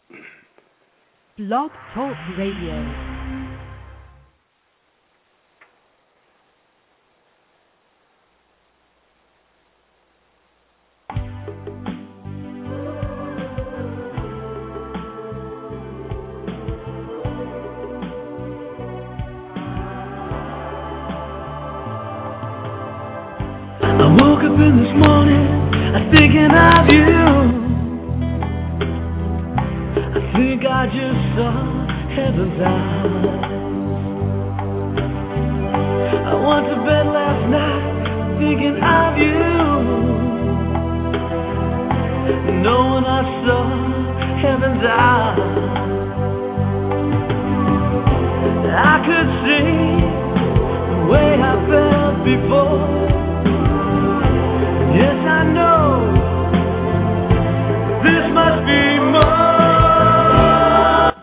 Blog Talk Radio. I woke up in this morning, I'm thinking of you. I think I just saw heaven's eyes. I went to bed last night, thinking of you. Knowing I saw heaven's eyes. I could see the way I felt before. Yes, I know this must be more.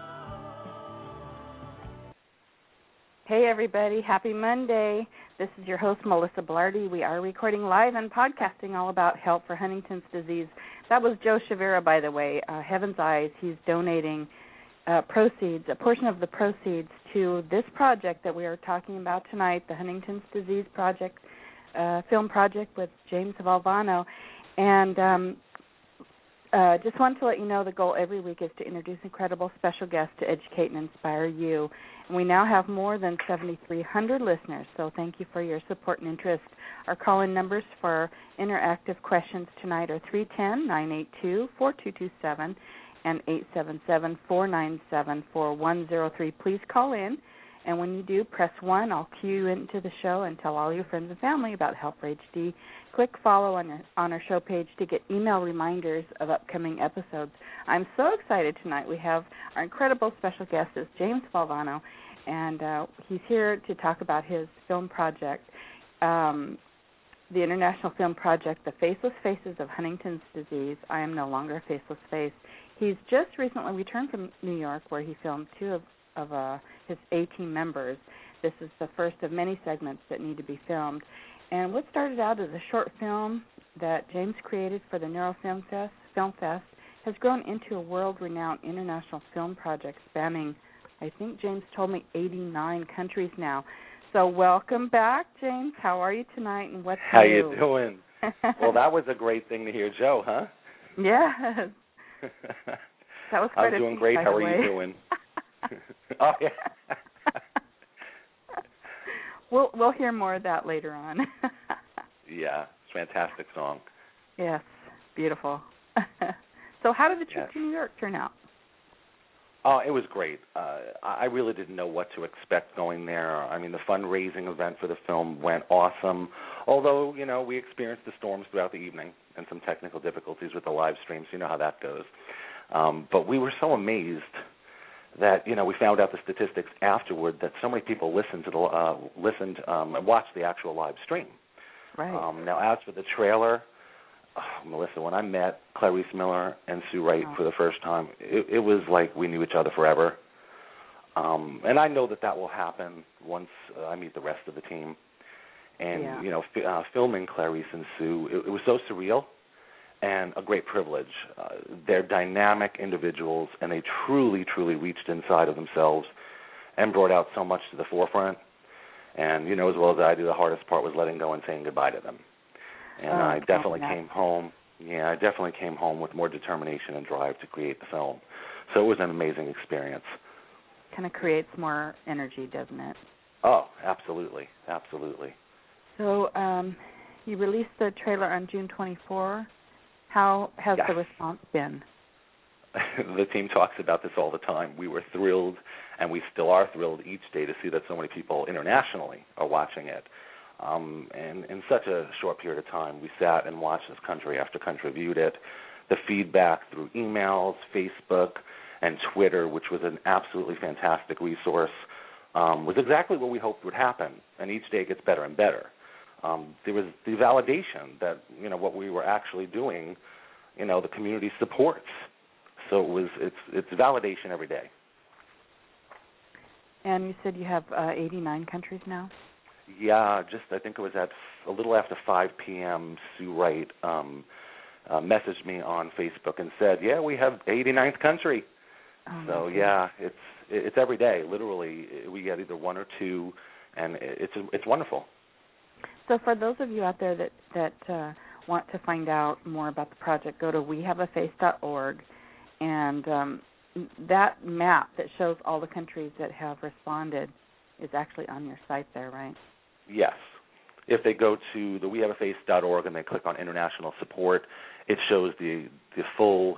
Hey everybody, happy Monday. This is your host, Melissa Blarty. We are recording live and podcasting all about help for Huntington's disease. That was Joe Shavira, by the way, Heaven's Eyes. He's donating proceeds, a portion of the proceeds to this project that we are talking about tonight, the Huntington's Disease Project, film project with James Valvano. And just wanted to let you know the goal every week is to introduce incredible special guests to educate and inspire you. And we now have more than 7,300 listeners, so thank you for your support and interest. Our call-in numbers for interactive questions tonight are 310-982-4227 and 877-497-4103. Please call in. And when you do, press 1. I'll cue you into the show and tell all your friends and family about Help for HD. Click follow on our show page to get email reminders of upcoming episodes. I'm so excited tonight. We have our incredible special guest is James Valvano, and he's here to talk about his film project, the International Film Project, The Faceless Faces of Huntington's Disease. I Am No Longer a Faceless Face. He's just recently returned from New York, where he filmed two of his 18 members. This is the first of many segments that need to be filmed. And what started out as a short film that James created for the Neuro Film Fest has grown into a world-renowned international film project spanning, I think James told me, 89 countries now. So welcome back, James. How are you tonight, and what's How new? you doing? Well, that was a great thing to hear, Joe, huh? Yes. That was quite I'm doing great. How are you doing? Oh, yeah. We'll hear more of that later on. Yeah, it's a fantastic song. Yes, beautiful. So how did the trip to New York turn out? Oh, it was great. I really didn't know what to expect going there. I mean, the fundraising event for the film went awesome, although, we experienced the storms throughout the evening and some technical difficulties with the live streams. You know how that goes. But we were so amazed that we found out the statistics afterward that so many people listened and watched the actual live stream. Right. Now, as for the trailer, Melissa, when I met Clarice Miller and Sue Wright for the first time, it was like we knew each other forever. And I know that will happen once I meet the rest of the team. And filming Clarice and Sue, it was so surreal. And a great privilege. They're dynamic individuals, and they truly, truly reached inside of themselves and brought out so much to the forefront. And as well as I do, the hardest part was letting go and saying goodbye to them. And I definitely came home. Yeah, I definitely came home with more determination and drive to create the film. So it was an amazing experience. Kind of creates more energy, doesn't it? Oh, absolutely, absolutely. So you released the trailer on June 24. How has the response been? The team talks about this all the time. We were thrilled, and we still are thrilled each day to see that so many people internationally are watching it. And in such a short period of time, we sat and watched as country after country viewed it. The feedback through emails, Facebook, and Twitter, which was an absolutely fantastic resource, was exactly what we hoped would happen. And each day it gets better and better. There was the validation that, what we were actually doing, the community supports. So it's validation every day. And you said you have 89 countries now? Yeah, I think it was at a little after 5 p.m., Sue Wright messaged me on Facebook and said, "Yeah, we have 89th country." Oh, so yeah, it's every day. Literally, we get either one or two, and it's wonderful. So for those of you out there that want to find out more about the project, go to wehaveaface.org, and that map that shows all the countries that have responded is actually on your site there, right? Yes. If they go to the wehaveaface.org and they click on international support, it shows the full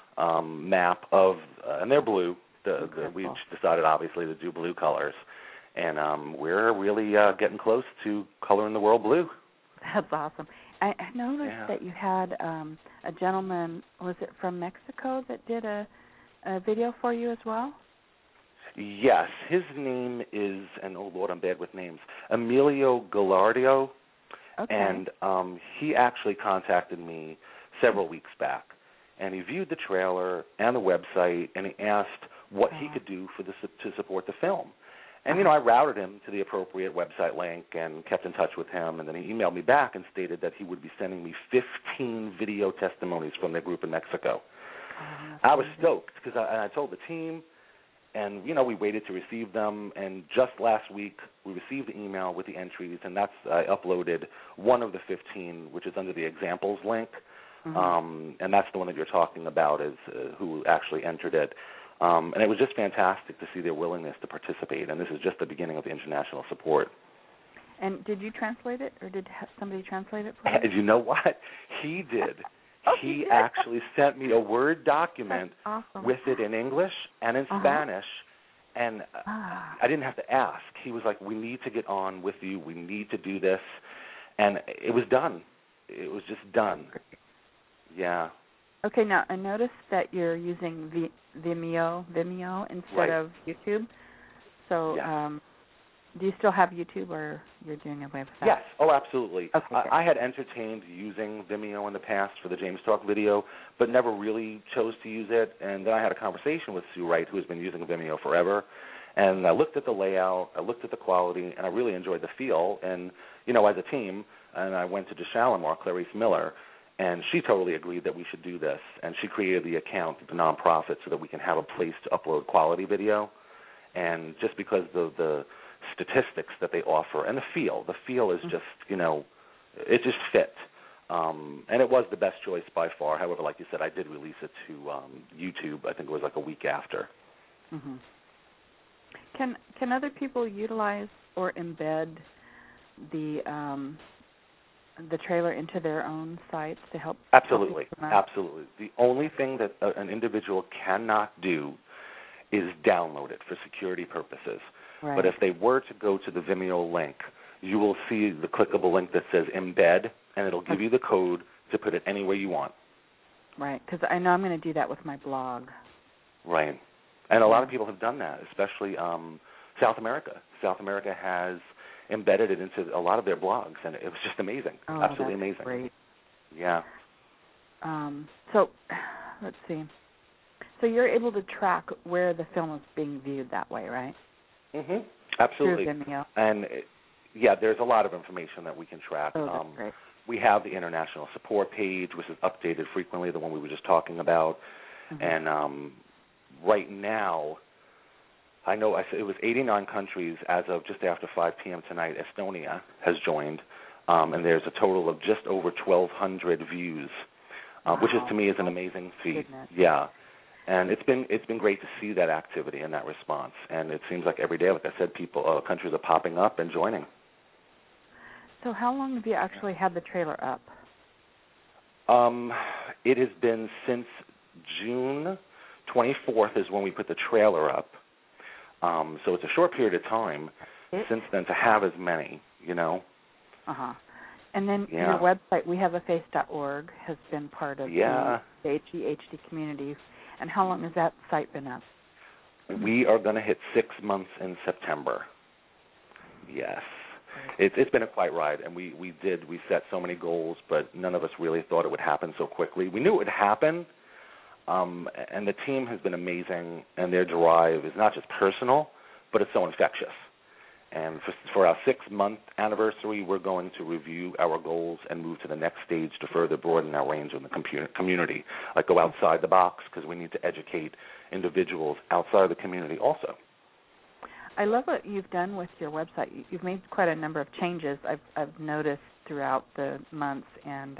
map of, and they're blue. We decided, obviously, to do blue colors. And we're really getting close to coloring the world blue. That's awesome. I noticed that you had a gentleman, was it from Mexico, that did a video for you as well? Yes. His name is, and oh, Lord, I'm bad with names, Emilio Gallardo. Okay. And he actually contacted me several weeks back. And he viewed the trailer and the website, and he asked what he could do to support the film. And, I routed him to the appropriate website link and kept in touch with him. And then he emailed me back and stated that he would be sending me 15 video testimonies from their group in Mexico. I was stoked because I told the team, and, we waited to receive them. And just last week, we received the email with the entries, and I uploaded one of the 15, which is under the examples link. And that's the one that you're talking about, is who actually entered it. And it was just fantastic to see their willingness to participate. And this is just the beginning of the international support. And did you translate it, or did somebody translate it for you? You know what? He did. He actually sent me a Word document with it in English and in Spanish. And I didn't have to ask. He was like, "We need to get on with you. We need to do this." And it was done. It was just done. Yeah. Okay, now I noticed that you're using Vimeo instead of YouTube. So do you still have YouTube, or you're doing away with that? Yes. Oh, absolutely. Okay, I had entertained using Vimeo in the past for the James Talk video, but never really chose to use it. And then I had a conversation with Sue Wright, who has been using Vimeo forever. And I looked at the layout, I looked at the quality, and I really enjoyed the feel. And, as a team, and I went to DeShalimar, Clarice Miller, and she totally agreed that we should do this. And she created the account, the nonprofit, so that we can have a place to upload quality video. And just because the statistics that they offer and the feel is just, it just fit. And it was the best choice by far. However, like you said, I did release it to YouTube. I think it was like a week after. Mm-hmm. Can other people utilize or embed the trailer into their own sites to help? Absolutely. Absolutely. The only thing that an individual cannot do is download it for security purposes. Right. But if they were to go to the Vimeo link, you will see the clickable link that says embed, and it'll give you the code to put it anywhere you want. Right, because I know I'm going to do that with my blog. Right. And a lot of people have done that, especially South America. South America has embedded it into a lot of their blogs, and it was just amazing. Absolutely that's amazing. Great. Yeah. So, let's see. So you're able to track where the film is being viewed that way, right? Mm-hmm. Absolutely. Through Vimeo. And, there's a lot of information that we can track. That's great. We have the international support page, which is updated frequently, the one we were just talking about. Mm-hmm. And right now, I know it was 89 countries as of just after 5 p.m. tonight. Estonia has joined, and there's a total of just over 1,200 views, which is, to me, is an amazing feat. Goodness. Yeah. And it's been great to see that activity and that response. And it seems like every day, like I said, countries are popping up and joining. So how long have you actually had the trailer up? It has been since June 24th is when we put the trailer up. So it's a short period of time since then to have as many, Uh-huh. And then your website, wehaveaface.org, has been part of the HEHD community. And how long has that site been up? We are going to hit 6 months in September. Yes. It's been a quite ride, and we set so many goals, but none of us really thought it would happen so quickly. We knew it would happen, and the team has been amazing, and their drive is not just personal, but it's so infectious. And for our 6-month anniversary, we're going to review our goals and move to the next stage to further broaden our range in the community, like go outside the box, because we need to educate individuals outside of the community also. I love what you've done with your website. You've made quite a number of changes I've noticed throughout the months, and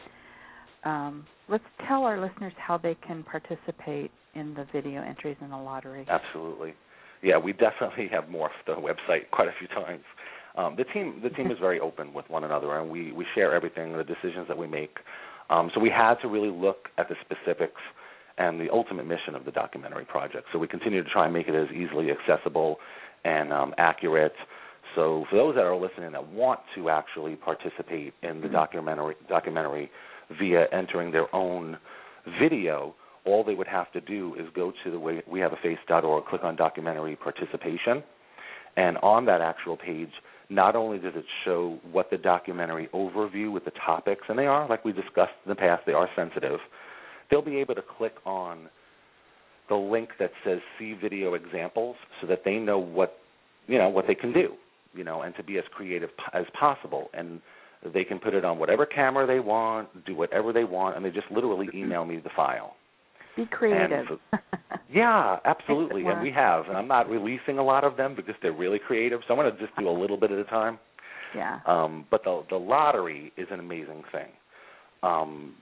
let's tell our listeners how they can participate in the video entries in the lottery. Absolutely. Yeah, we definitely have morphed the website quite a few times. The team is very open with one another, and we share everything, the decisions that we make. So we had to really look at the specifics and the ultimate mission of the documentary project. So we continue to try and make it as easily accessible and accurate. So for those that are listening that want to actually participate in the documentary via entering their own video, all they would have to do is go to the wehaveaface.org, click on documentary participation, and on that actual page, not only does it show what the documentary overview with the topics, and they are, like we discussed in the past, they are sensitive, they'll be able to click on the link that says see video examples so that they know what they can do, and to be as creative as possible. And they can put it on whatever camera they want, do whatever they want, and they just literally email me the file. Be creative. Yeah, absolutely. And we have. And I'm not releasing a lot of them because they're really creative, so I'm going to just do a little bit at a time. Yeah. But the lottery is an amazing thing.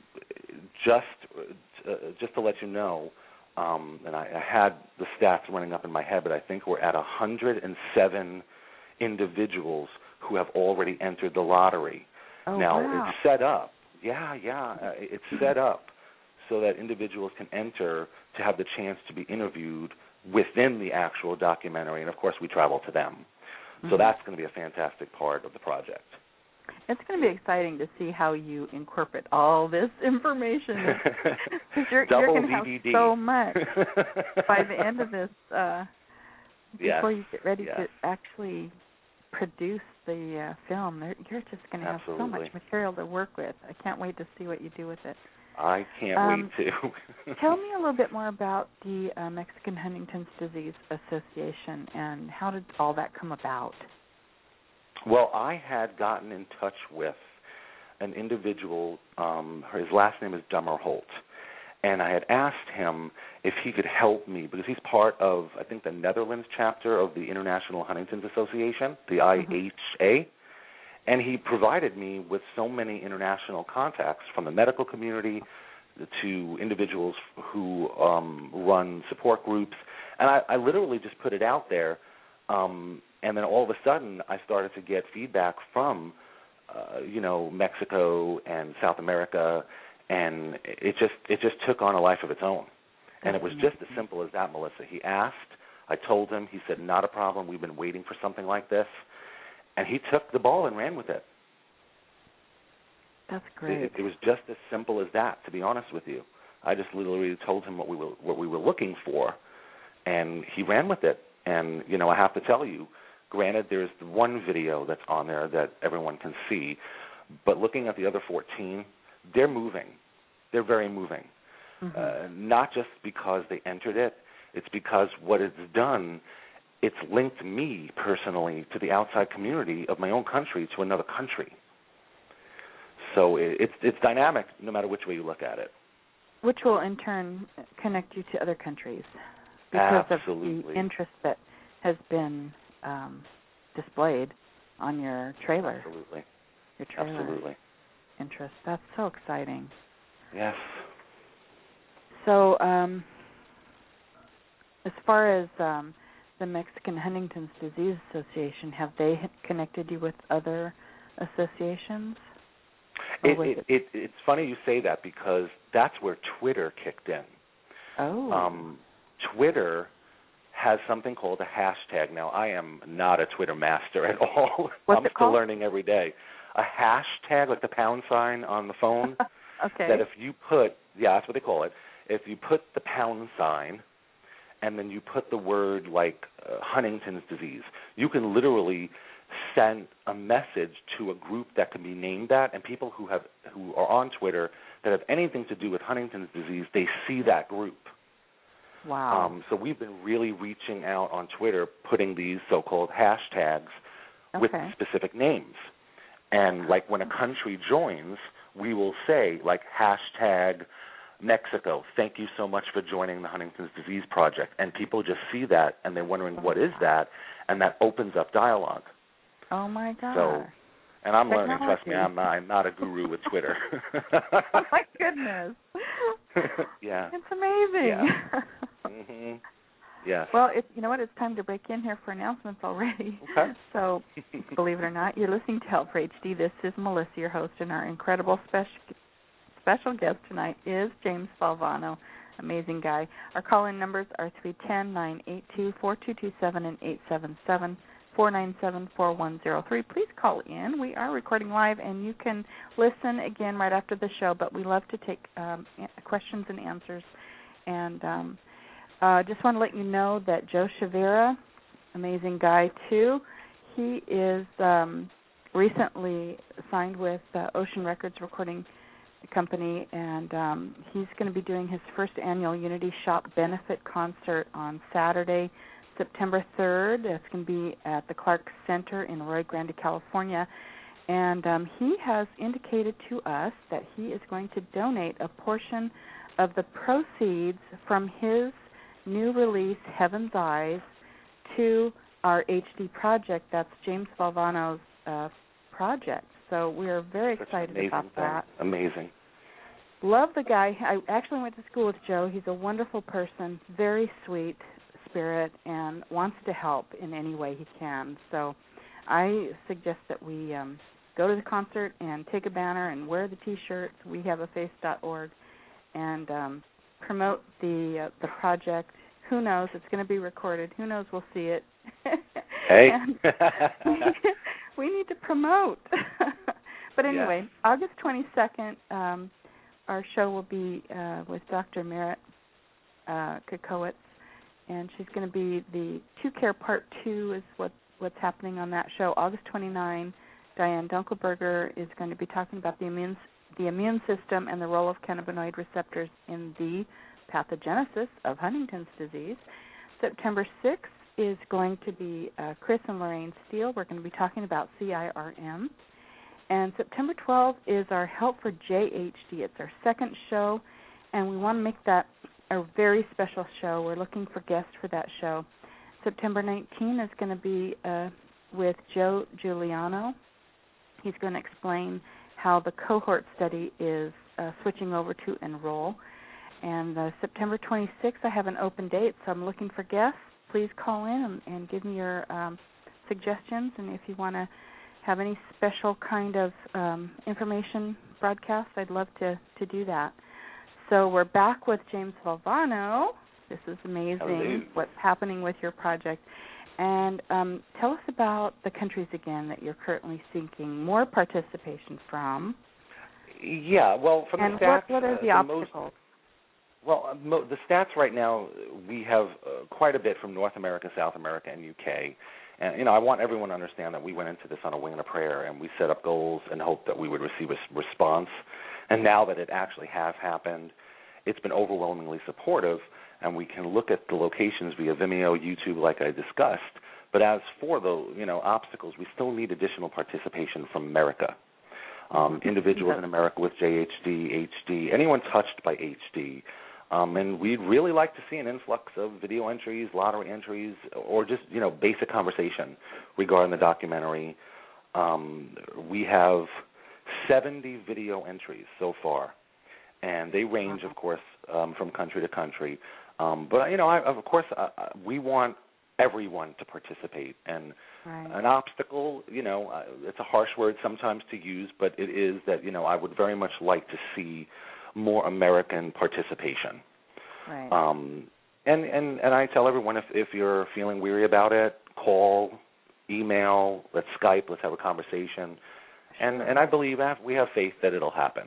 Just to let you know, and I had the stats running up in my head, but I think we're at 107 individuals who have already entered the lottery. Oh, now, wow. It's set up. It's set up so that individuals can enter to have the chance to be interviewed within the actual documentary, and of course we travel to them. So that's going to be a fantastic part of the project. It's going to be exciting to see how you incorporate all this information. Because you're going to have so much by the end of this, before you get ready to actually produce the film. You're just going to have so much material to work with. I can't wait to see what you do with it. I can't wait to. Tell me a little bit more about the Mexican Huntington's Disease Association and how did all that come about? Well, I had gotten in touch with an individual, his last name is Dummerholt, and I had asked him if he could help me because he's part of, I think, the Netherlands chapter of the International Huntington's Association, the IHA, and he provided me with so many international contacts from the medical community to individuals who run support groups, and I literally just put it out there. And then all of a sudden, I started to get feedback from, Mexico and South America, and it just took on a life of its own. And it was just as simple as that, Melissa. He asked, I told him, he said, not a problem, we've been waiting for something like this. And he took the ball and ran with it. That's great. It was just as simple as that, to be honest with you. I just literally told him what we were looking for, and he ran with it. And, I have to tell you, granted, there's one video that's on there that everyone can see, but looking at the other 14, they're moving. They're very moving. Not just because they entered it, it's because what it's done, it's linked me personally to the outside community of my own country to another country. So it's dynamic no matter which way you look at it. Which will in turn connect you to other countries because Absolutely. of the interest that has been displayed on your trailer. Absolutely. Your trailer Absolutely. interest. That's so exciting. Yes. So as far as the Mexican Huntington's Disease Association, have they connected you with other associations? It's funny you say that because that's where Twitter kicked in. Oh. Twitter has something called a hashtag. Now, I am not a Twitter master at all. What's I'm it still called? learning every day. A hashtag, like the pound sign on the phone. Okay. That if you put, that's what they call it, if you put the pound sign and then you put the word like Huntington's disease, you can literally send a message to a group that can be named that, and people who are on Twitter that have anything to do with Huntington's disease, they see that group. Wow. So we've been really reaching out on Twitter, putting these so-called hashtags with specific names. And like when a country joins, we will say like hashtag Mexico, thank you so much for joining the Huntington's Disease Project. And people just see that and they're wondering what is that, and that opens up dialogue. Oh my God. So, and I'm learning, trust me, I'm not a guru with Twitter. Oh my goodness. Yeah. It's amazing. Yeah. Mm-hmm. Yes. Well, you know what? It's time to break in here for announcements already. Okay. So, believe it or not, you're listening to Help for HD. This is Melissa, your host, and our incredible special guest tonight is James Valvano. Amazing guy. Our call-in numbers are 310-982-4227 and 877-497-4103. Please call in. We are recording live, and you can listen again right after the show, but we love to take questions and answers. And just want to let you know that Joe Chavera, amazing guy too, he is recently signed with Ocean Records Recording Company, and he's going to be doing his first annual Unity Shop benefit concert on Saturday, September 3rd. It's going to be at the Clark Center in Rio Grande, California. And he has indicated to us that he is going to donate a portion of the proceeds from his new release, Heaven's Eyes, to our HD project. That's James Valvano's project. So we are very excited about that. Amazing. Love the guy. I actually went to school with Joe. He's a wonderful person, very sweet spirit, and wants to help in any way he can. So I suggest that we go to the concert and take a banner and wear the T-shirts. We have a face.org and promote the project. Who knows? It's going to be recorded. Who knows? We'll see it. Hey. we need to promote. But anyway, yes. August 22nd, our show will be with Dr. Merritt Kokowitz, and she's going to be the Q-Care Part 2 is what's happening on that show. August 29, Diane Dunkelberger is going to be talking about the immune system and the role of cannabinoid receptors in the pathogenesis of Huntington's disease. September 6th is going to be Chris and Lorraine Steele. We're going to be talking about CIRM. And September 12th is our Help for JHD. It's our second show, and we want to make that a very special show. We're looking for guests for that show. September 19th is going to be with Joe Giuliano. He's going to explain how the cohort study is switching over to enroll. And September 26th, I have an open date, so I'm looking for guests. Please call in and give me your suggestions, and if you want to have any special kind of information broadcast, I'd love to do that. So we're back with James Valvano. This is amazing. Hello. What's happening with your project. And tell us about the countries again that you're currently seeking more participation from. Yeah, well, from the stats, what are the obstacles? The stats right now, we have quite a bit from North America, South America, and UK. And, I want everyone to understand that we went into this on a wing and a prayer, and we set up goals and hoped that we would receive a response. And now that it actually has happened, it's been overwhelmingly supportive, and we can look at the locations via Vimeo, YouTube, like I discussed. But as for the, obstacles, we still need additional participation from America. Individuals in America with JHD, HD, anyone touched by HD. And we'd really like to see an influx of video entries, lottery entries, or just, basic conversation regarding the documentary. We have 70 video entries so far, and they range, of course, from country to country. But, we want everyone to participate. And an obstacle, it's a harsh word sometimes to use, but it is that, I would very much like to see more American participation. Right. And I tell everyone, if you're feeling weary about it, call, email, let's Skype, let's have a conversation. Sure. And I believe we have faith that it'll happen.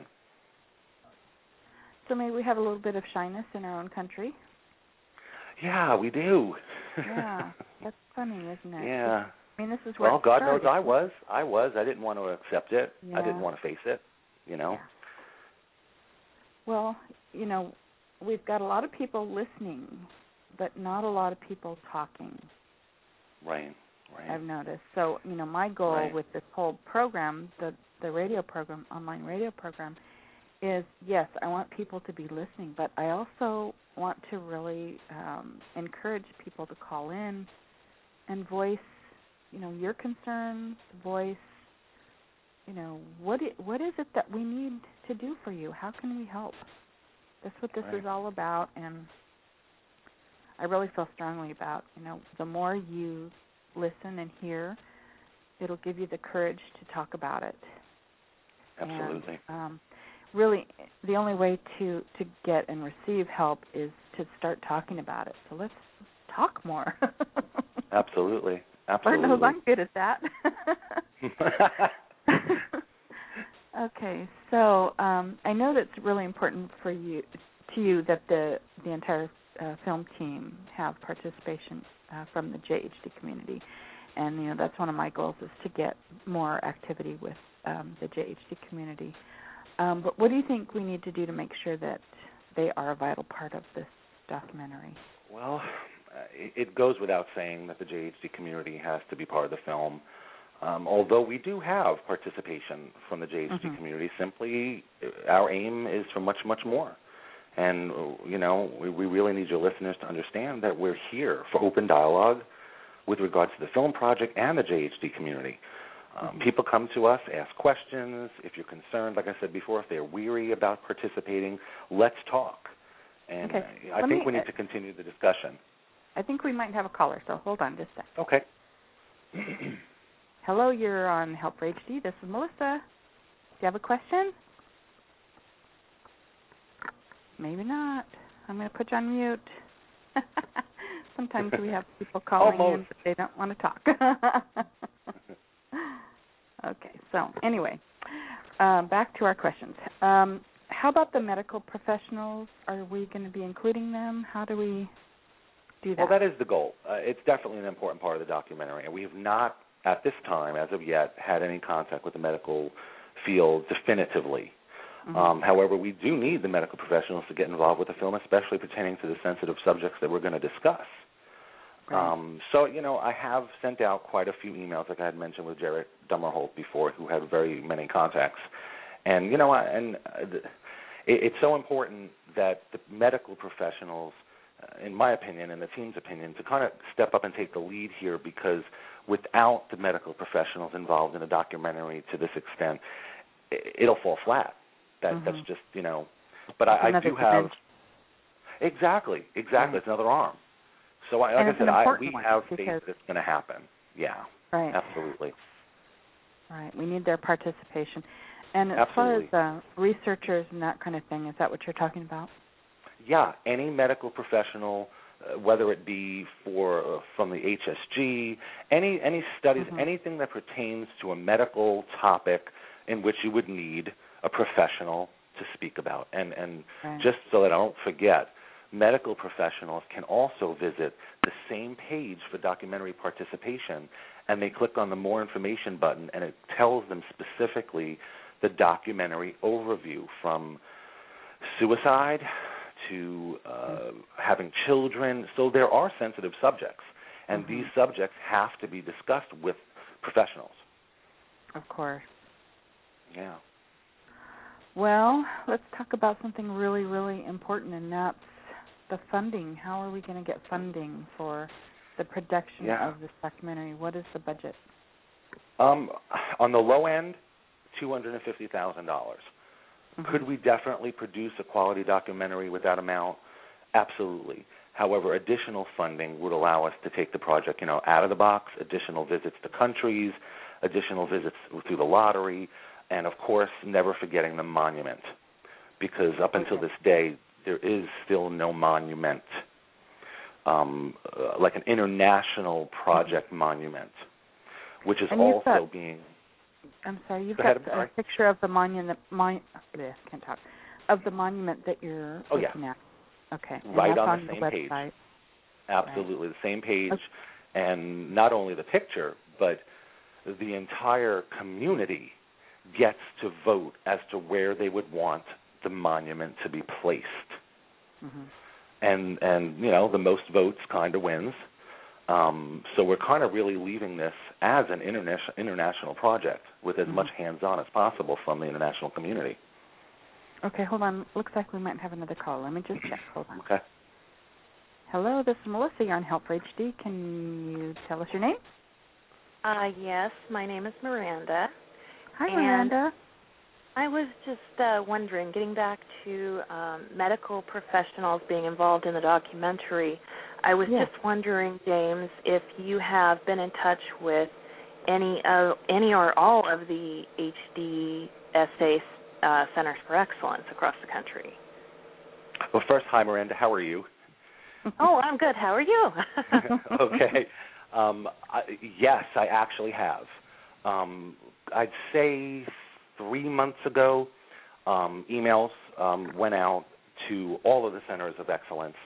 So maybe we have a little bit of shyness in our own country. Yeah, we do. Yeah, that's funny, isn't it? Yeah. I mean, this is where God knows I was. I didn't want to accept it. Yeah. I didn't want to face it, Yeah. Well, we've got a lot of people listening but not a lot of people talking. Right. I've noticed. So, my goal with this whole program, the radio program, online radio program, is, yes, I want people to be listening, but I also want to really encourage people to call in and voice, your concerns, voice, what is it that we need to do for you? How can we help? That's what this is all about, and I really feel strongly about, the more you listen and hear, it'll give you the courage to talk about it. Absolutely. And, really, the only way to get and receive help is to start talking about it. So let's talk more. Absolutely. Lord knows I'm good at that. Okay, so I know that's really important to you that the entire film team have participation from the JHD community, and that's one of my goals is to get more activity with the JHD community. But what do you think we need to do to make sure that they are a vital part of this documentary? Well, it goes without saying that the JHD community has to be part of the film. Although we do have participation from the JHD community, simply our aim is for much, much more. And, we really need your listeners to understand that we're here for open dialogue with regards to the film project and the JHD community. People come to us, ask questions. If you're concerned, like I said before, if they're weary about participating, let's talk. And I think we need to continue the discussion. I think we might have a caller, so hold on just a second. Okay. Hello, you're on Help for HD. This is Melissa. Do you have a question? Maybe not. I'm going to put you on mute. Sometimes we have people calling in, but they don't want to talk. Okay, so anyway, back to our questions. How about the medical professionals? Are we going to be including them? How do we do that? Well, that is the goal. It's definitely an important part of the documentary, and we have not, at this time, as of yet, had any contact with the medical field definitively. However, we do need the medical professionals to get involved with the film, especially pertaining to the sensitive subjects that we're going to discuss. Right. So, I have sent out quite a few emails, like I had mentioned with Jarrett Dummerholt before, who had very many contacts. And, it's so important that the medical professionals, in my opinion and the team's opinion, to kind of step up and take the lead here, because without the medical professionals involved in a documentary to this extent, it'll fall flat. That's just, but I do have... Exactly. It's another arm. So, we have faith that it's going to happen. Yeah, right. Absolutely. Right. We need their participation. And as far as researchers and that kind of thing, is that what you're talking about? Yeah, any medical professional, whether it be from the HSG, any studies, anything that pertains to a medical topic in which you would need a professional to speak about. And just so that I don't forget, medical professionals can also visit the same page for documentary participation, and they click on the More Information button, and it tells them specifically the documentary overview, from suicide to having children. So there are sensitive subjects, and these subjects have to be discussed with professionals. Of course. Yeah. Well, let's talk about something really, really important, and that's the funding. How are we going to get funding for the production of this documentary? What is the budget? On the low end, $250,000. Could we definitely produce a quality documentary with that amount? Absolutely. However, additional funding would allow us to take the project, out of the box, additional visits to countries, additional visits through the lottery, and, of course, never forgetting the monument, because up until this day, there is still no monument, like an international project monument, which is also being... I'm sorry, you've got a picture of the monument. Of the monument that you're looking at. Okay. And right that's on the same page. Absolutely, the same page, and not only the picture, but the entire community gets to vote as to where they would want the monument to be placed. and the most votes kind of wins. So we're kind of really leaving this as an international project with as much hands-on as possible from the international community. Okay, hold on. Looks like we might have another call. Let me just check. Hold on. Okay. Hello, this is Melissa. You're on Help for HD. Can you tell us your name? Yes, my name is Miranda. Hi, Miranda. I was just wondering, getting back to medical professionals being involved in the documentary, I was just wondering, James, if you have been in touch with any or all of the HDSA Centers for Excellence across the country. Well, first, hi, Miranda. How are you? Oh, I'm good. How are you? Okay. Yes, I actually have. I'd say 3 months ago, emails went out to all of the Centers of Excellence,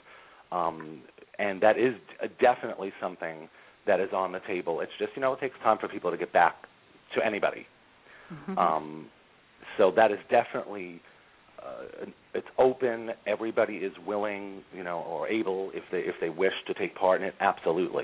and that is definitely something that is on the table. It's just, it takes time for people to get back to anybody. Mm-hmm. So that is definitely, it's open. Everybody is willing, or able, if they wish to take part in it, absolutely.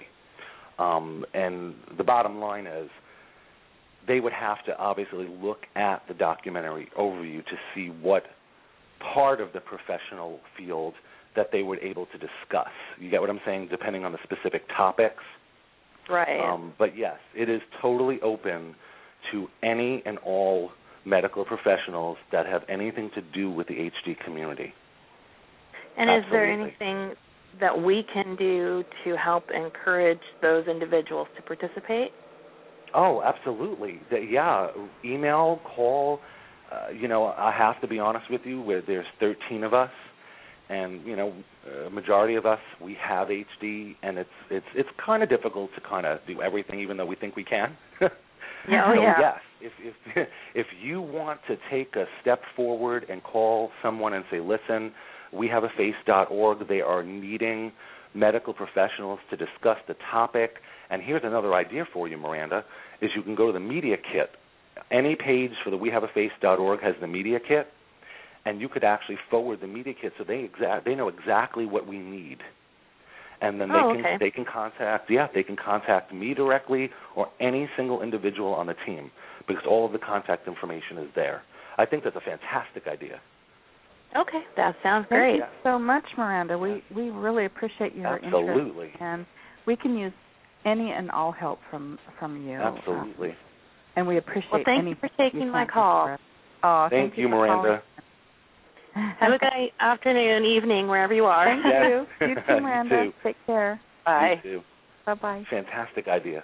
And the bottom line is, they would have to obviously look at the documentary overview to see what part of the professional field that they were able to discuss. You get what I'm saying? Depending on the specific topics. Right. But yes, it is totally open to any and all medical professionals that have anything to do with the HD community. And Absolutely. Is there anything that we can do to help encourage those individuals to participate? Oh, absolutely. Email, call. I have to be honest with you, where there's 13 of us, and a majority of us, we have HD, and it's kind of difficult to kind of do everything, even though we think we can. Yes, if you want to take a step forward and call someone and say, listen, wehaveaface.org, they are needing medical professionals to discuss the topic. And here's another idea for you, Miranda, is you can go to the media kit. Any page for the wehaveaface.org has the media kit, and you could actually forward the media kit so they know exactly what we need. And then they can contact me directly or any single individual on the team, because all of the contact information is there. I think that's a fantastic idea. Okay, that sounds great. Thank you so much, Miranda. We really appreciate your Absolutely. interest, and we can use any and all help from you. Absolutely. And we appreciate. Well, thank you for taking my call. Oh, thank you, Miranda. Have a good afternoon, evening, wherever you are. Thank you. You too, Miranda. You too. Take care. Bye. You too. Bye-bye. Fantastic idea.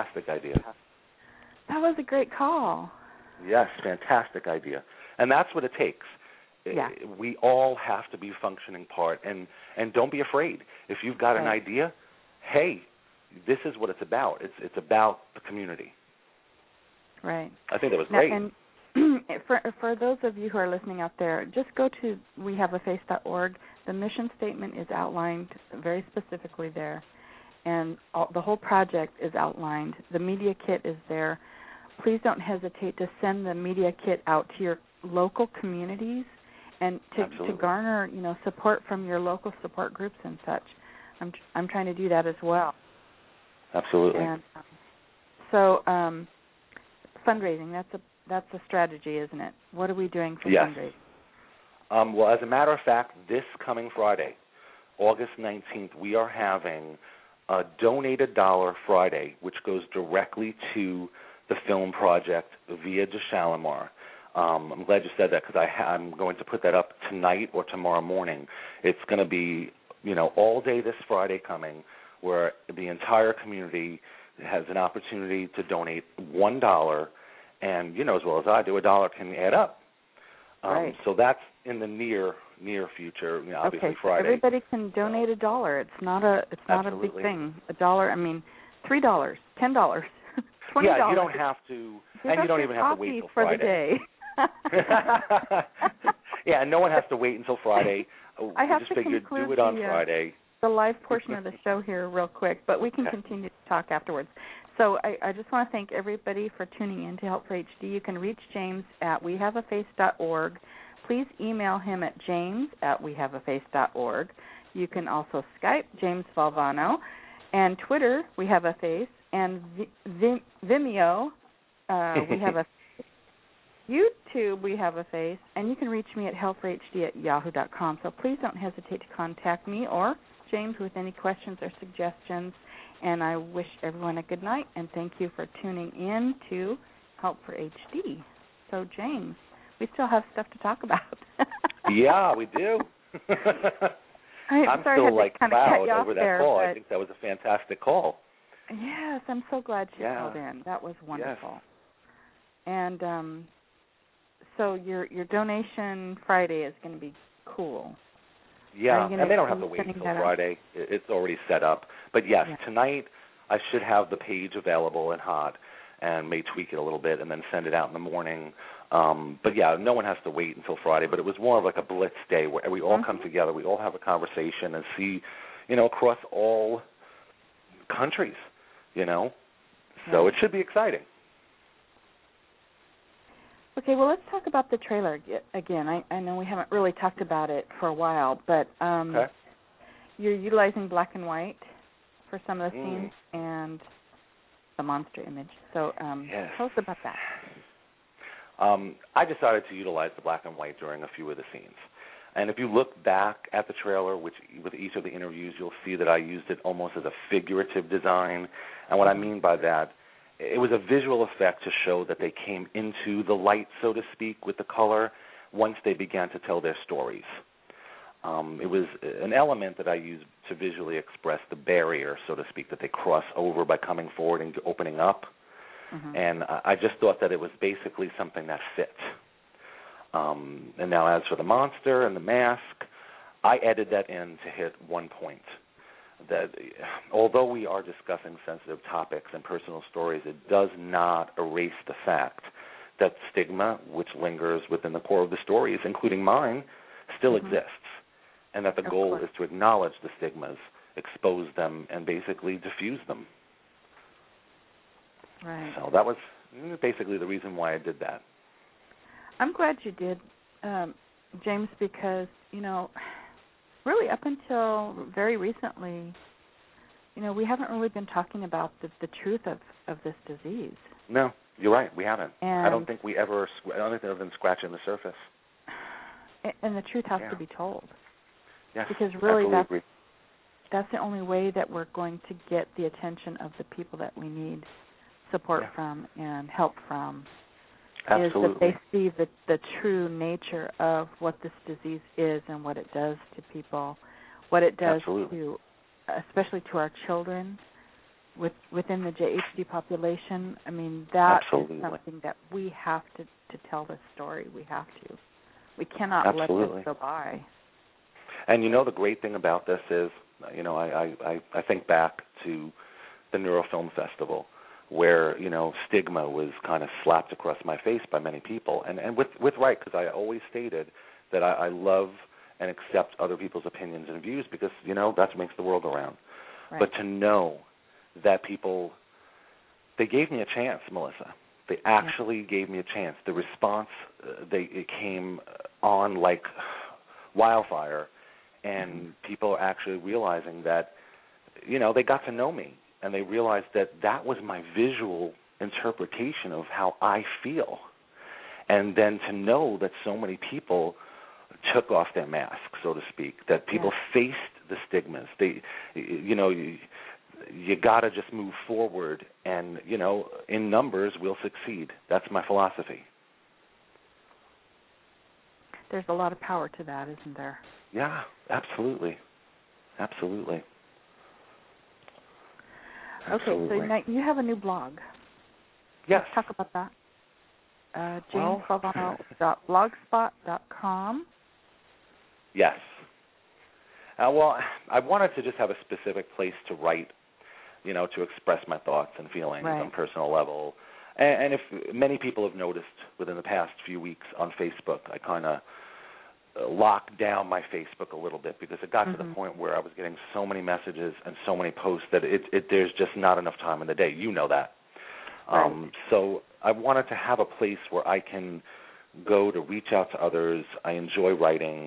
That was a great call. Yes, fantastic idea. And that's what it takes. Yeah. We all have to be a functioning part, and don't be afraid. If you've got an idea, hey, this is what it's about. It's about the community. Right. I think that was great. And for those of you who are listening out there, just go to wehaveaface.org. The mission statement is outlined very specifically there, and the whole project is outlined. The media kit is there. Please don't hesitate to send the media kit out to your local communities and to garner support from your local support groups and such. I'm trying to do that as well. Absolutely. And so fundraising, that's a strategy, isn't it? What are we doing for fundraising? Well, as a matter of fact, this coming Friday, August 19th, we are having a Donate a Dollar Friday, which goes directly to the film project Via de Shalimar. I'm glad you said that, because I'm going to put that up tonight or tomorrow morning. It's going to be, all day this Friday coming, where the entire community has an opportunity to donate $1, and as well as I do, $1 can add up. Right. So that's in the near future. Obviously, Friday. Everybody can donate $1. It's not a big thing. $1. $3, $10, $20. Yeah, you don't have to, and you don't even have to wait until Friday. For the day. Yeah, no one has to wait until Friday. I have just to figured conclude do it on Friday. The live portion of the show here real quick, but we can continue to talk afterwards. So I just want to thank everybody for tuning in to Help for HD. You can reach James at wehaveaface.org. Please email him at james@wehaveaface.org. You can also Skype James Valvano, and Twitter we have a face, and Vimeo we have a YouTube we have a face, and you can reach me at helpforhd@yahoo.com. So please don't hesitate to contact me or James with any questions or suggestions. And I wish everyone a good night, and thank you for tuning in to Help for HD. So, James, we still have stuff to talk about. Yeah, we do. I'm sorry still I had to kind of cut you off over that there, call. but I think that was a fantastic call. Yes, I'm so glad she called in. That was wonderful. Yes. And so your donation Friday is going to be cool. Yeah, and they don't have to wait until Friday. It's already set up. But, yes, tonight I should have the page available and hot and may tweak it a little bit and then send it out in the morning. But, yeah, no one has to wait until Friday. But it was more of like a blitz day where we all come together, we all have a conversation and see, across all countries, So it should be exciting. Okay, well, let's talk about the trailer again. I know we haven't really talked about it for a while, but you're utilizing black and white for some of the scenes and the monster image. So tell us about that. I decided to utilize the black and white during a few of the scenes. And if you look back at the trailer, which with each of the interviews, you'll see that I used it almost as a figurative design. And what I mean by that, it was a visual effect to show that they came into the light, so to speak, with the color once they began to tell their stories. It was an element that I used to visually express the barrier, so to speak, that they cross over by coming forward and opening up. And I just thought that it was basically something that fit. And now as for the monster and the mask, I added that in to hit one point. That although we are discussing sensitive topics and personal stories, it does not erase the fact that stigma, which lingers within the core of the stories, including mine, still exists, and that the goal is to acknowledge the stigmas, expose them, and basically diffuse them. Right. So that was basically the reason why I did that. I'm glad you did, James, because, really up until very recently, we haven't really been talking about the truth of this disease. No, you're right. We haven't. And I don't think we ever, other than scratching the surface. And the truth has to be told. Yes, because really that's the only way that we're going to get the attention of the people that we need support from and help from. Absolutely. Is that they see the true nature of what this disease is and what it does to people, what it does to, especially to our children within the JHD population. I mean, that is something that we have to tell this story. We have to. We cannot let this go by. And the great thing about this is, I think back to the Neurofilm Festival, where, stigma was kind of slapped across my face by many people. And with right, because I always stated that I love and accept other people's opinions and views because, that's what makes the world go round. Right. But to know that people, they gave me a chance, Melissa. They actually gave me a chance. The response, it came on like wildfire, and people are actually realizing that, they got to know me. And they realized that was my visual interpretation of how I feel. And then to know that so many people took off their mask, so to speak, that people faced the stigmas. They, you got to just move forward and, in numbers, we'll succeed. That's my philosophy. There's a lot of power to that, isn't there? Yeah, absolutely. Absolutely. Okay, so now you have a new blog. Yes. Let's talk about that. jamesvalvano.blogspot.com. Yes. Well, I wanted to just have a specific place to write, to express my thoughts and feelings on a personal level. And if many people have noticed within the past few weeks on Facebook, I kind of locked down my Facebook a little bit because it got to the point where I was getting so many messages and so many posts that there's just not enough time in the day. You know that. Right. So I wanted to have a place where I can go to reach out to others. I enjoy writing.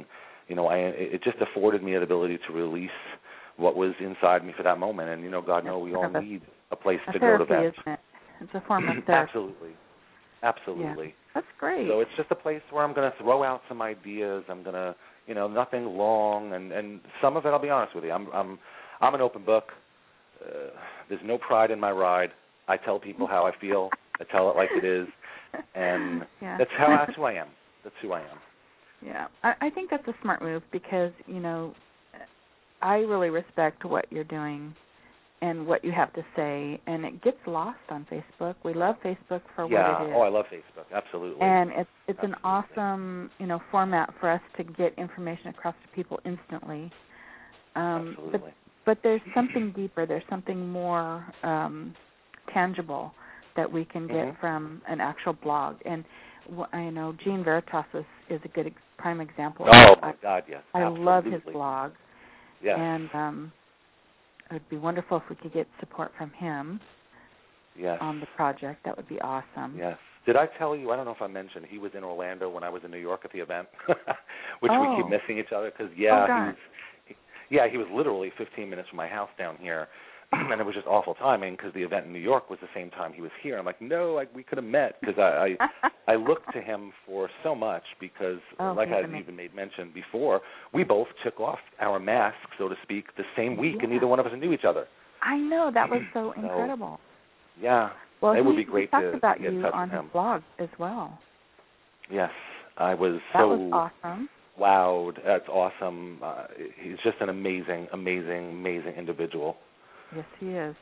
it just afforded me the ability to release what was inside me for that moment. And, God knows we all need a place to go to that. Isn't it? It's a form of therapy. Absolutely. Yeah. That's great. So it's just a place where I'm going to throw out some ideas. I'm going to, nothing long, and some of it, I'll be honest with you, I'm an open book. There's no pride in my ride. I tell people how I feel. I tell it like it is, and that's who I am. That's who I am. Yeah, I think that's a smart move because I really respect what you're doing and what you have to say, and it gets lost on Facebook. We love Facebook for what it is. Oh, I love Facebook, absolutely. And it's an awesome, format for us to get information across to people instantly. Absolutely. But there's something deeper. There's something more tangible that we can get from an actual blog. And I know Gene Veritas is a good prime example. Oh, my God, yes. I absolutely. love his blog. Yes. And it would be wonderful if we could get support from him on the project. That would be awesome. Yes. Did I tell you, I don't know if I mentioned, he was in Orlando when I was in New York at the event, which we keep missing each other because, he was literally 15 minutes from my house down here, and it was just awful timing because the event in New York was the same time he was here. I'm like, no, we could have met because I looked to him for so much because, like I even made mention before, we both took off our masks, so to speak, the same week, and neither one of us knew each other. I know. That was so incredible. Yeah. Well, it would be great to get about in you touch on with him. his blog as well. Yes, I was that was awesome. Wowed. That's awesome. He's just an amazing, amazing, amazing individual. Yes, he is.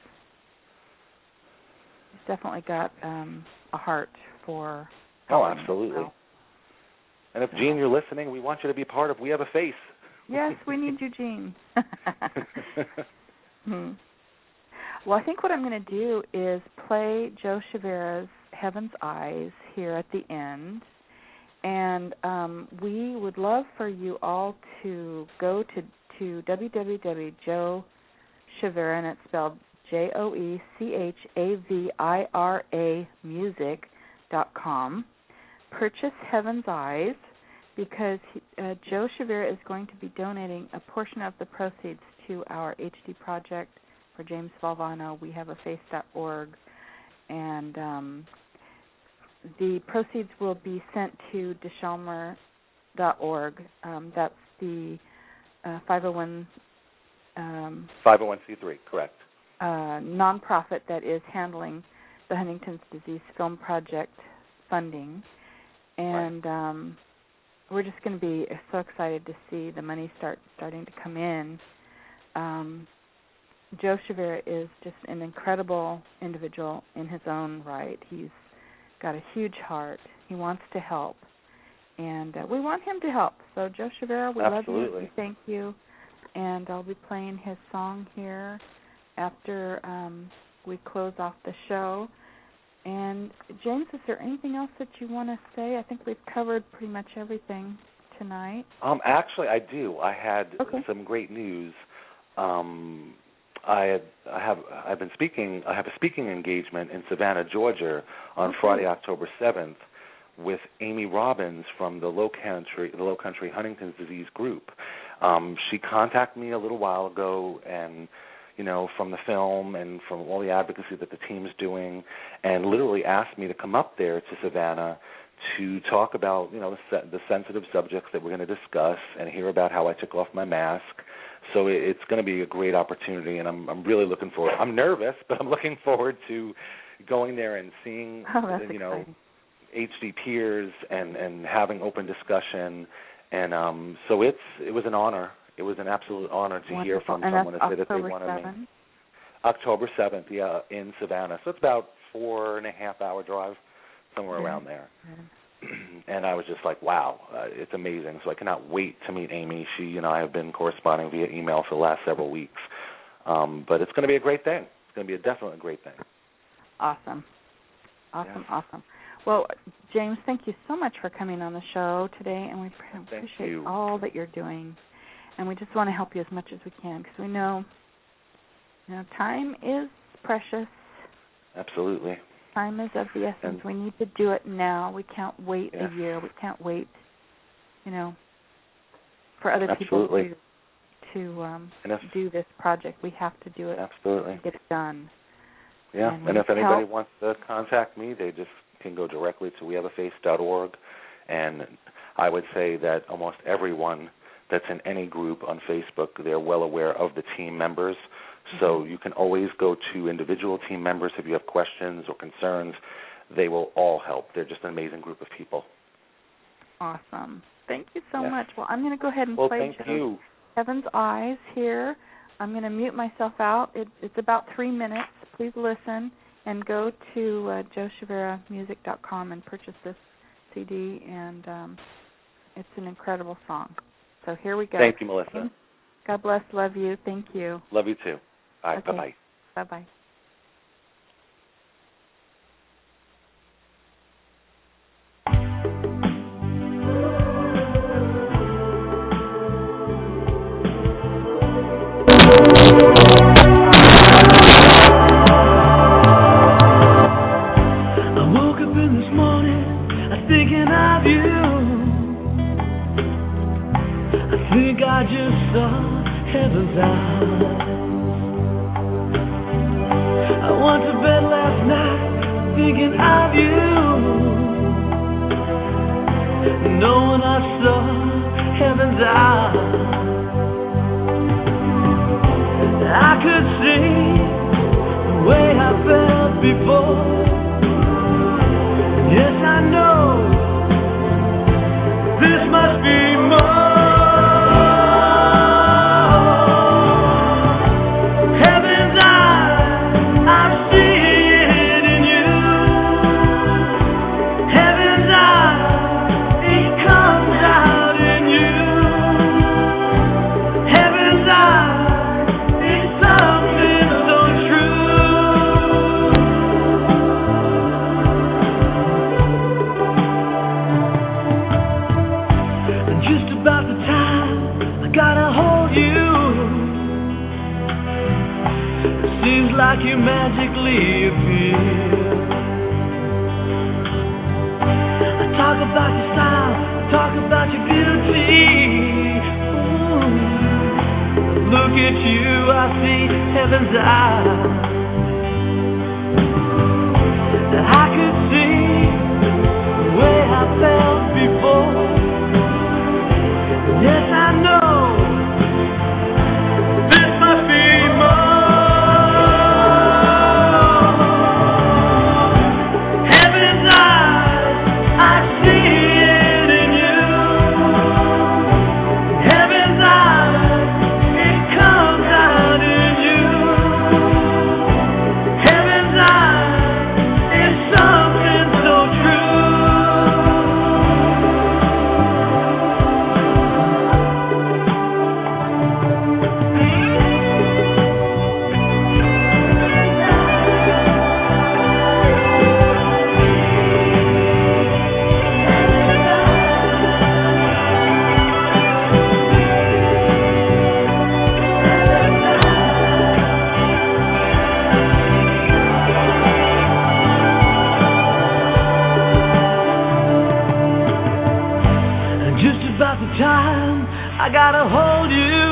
He's definitely got a heart for. Oh, absolutely. And if Gene, you're listening, we want you to be part of We Have a Face. Yes, we need you, Gene. Well, I think what I'm going to do is play Joe Chivera's Heaven's Eyes here at the end. And we would love for you all to go to www.joechivera, and it's spelled JoeChavira music.com. Purchase Heaven's Eyes because Joe Chivera is going to be donating a portion of the proceeds to our HD project for James Valvano. We have a face.org, and the proceeds will be sent to DeShalmer.org. That's the 501 501c3, correct. Nonprofit that is handling the Huntington's Disease Film Project funding. And we're just going to be so excited to see the money starting to come in. Joe Chivera is just an incredible individual in his own right. He's got a huge heart. He wants to help. And we want him to help. So, Joe Chivera, we love you. We thank you. And I'll be playing his song here after we close off the show. And, James, is there anything else that you want to say? I think we've covered pretty much everything tonight. Actually, I do. I had some great news. I have a speaking engagement in Savannah, Georgia on Friday, October 7th with Amy Robbins from the Low Country Huntington's Disease Group. She contacted me a little while ago, and from the film and from all the advocacy that the team is doing, and literally asked me to come up there to Savannah to talk about the sensitive subjects that we're going to discuss and hear about how I took off my mask. So it's going to be a great opportunity, and I'm really looking forward. I'm nervous, but I'm looking forward to going there and seeing HD peers and having open discussion. And so it was an honor. It was an absolute honor to hear from someone to say that they wanted me. October 7th, in Savannah. So it's about 4.5-hour drive, somewhere around there. And I was just like, wow, it's amazing. So I cannot wait to meet Amy. She and I have been corresponding via email for the last several weeks. But it's going to be a great thing. It's going to be definitely a great thing. Awesome. Well, James, thank you so much for coming on the show today, and we appreciate all that you're doing. And we just want to help you as much as we can because we know time is precious. Absolutely. Time is of the essence. We need to do it now. We can't wait a year. We can't wait, for other Absolutely. people to do this project. We have to do it. Absolutely. Get it done. Yeah, and if anybody wants to contact me, they just can go directly to wehaveaface.org, and I would say that almost everyone that's in any group on Facebook, they're well aware of the team members. So you can always go to individual team members if you have questions or concerns. They will all help. They're just an amazing group of people. Awesome. Thank you so much. Well, I'm going to go ahead and play thank you. Heaven's Eyes here. I'm going to mute myself out. It's about 3 minutes. Please listen and go to joeshiveramusic.com and purchase this CD, and it's an incredible song. So here we go. Thank you, Melissa. God bless. Love you. Thank you. Love you too. All right. Okay. Bye-bye. Bye-bye. I just saw heaven's eyes. I went to bed last night thinking of you, knowing I saw heaven's eyes. I could see the way I felt before. Yes, I know this must be more. Like you magically appear. I talk about your style, talk about your beauty. Ooh. Look at you, I see heaven's eyes. I could see the way I felt before. Yes, I know this must be more. I gotta hold you.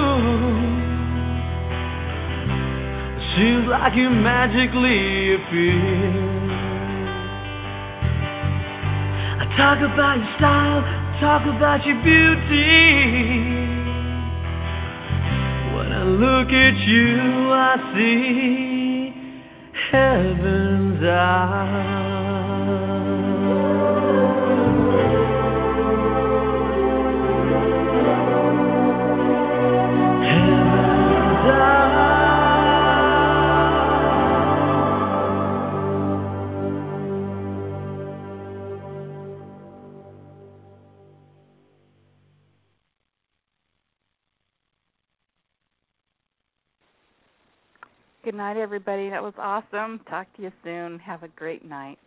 Seems like you magically appear. I talk about your style, talk about your beauty. When I look at you, I see heaven's eyes. Good night, everybody. That was awesome. Talk to you soon. Have a great night.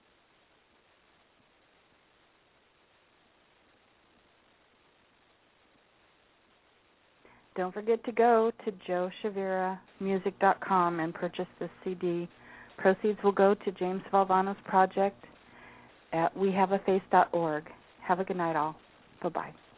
Don't forget to go to joeshiveramusic.com and purchase this CD. Proceeds will go to James Valvano's project at wehaveaface.org. Have a good night, all. Bye-bye.